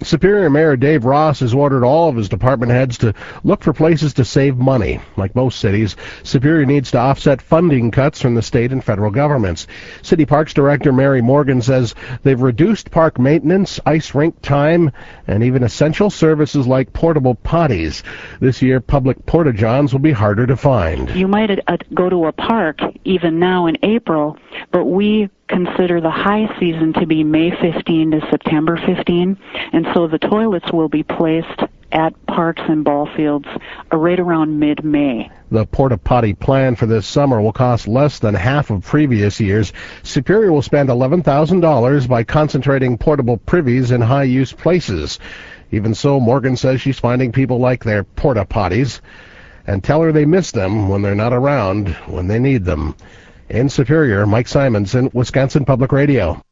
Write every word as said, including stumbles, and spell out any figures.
Superior Mayor Dave Ross has ordered all of his department heads to look for places to save money. Like most cities, Superior needs to offset funding cuts from the state and federal governments. City Parks Director Mary Morgan says they've reduced park maintenance, ice rink time, and even essential services like portable potties. This year, public porta-johns will be harder to find. You might uh, go to a park even now in April, but we consider the high season to be May fifteenth to September fifteenth, and so the toilets will be placed at parks and ball fields uh, right around mid-May. The porta potty plan for this summer will cost less than half of previous years. Superior will spend eleven thousand dollars by concentrating portable privies in high-use places. Even so, Morgan says she's finding people like their porta potties and tell her they miss them when they're not around when they need them. In Superior, Mike Simonson, Wisconsin Public Radio.